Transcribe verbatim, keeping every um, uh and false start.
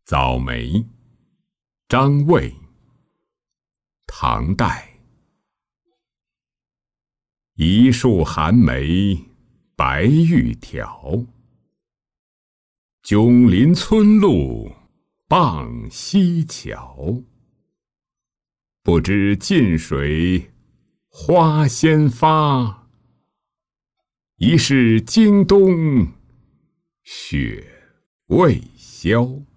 早梅，张卫，唐代。一树寒梅白玉条，迥临村路傍溪桥。不知近水花先发，疑是经冬雪未消。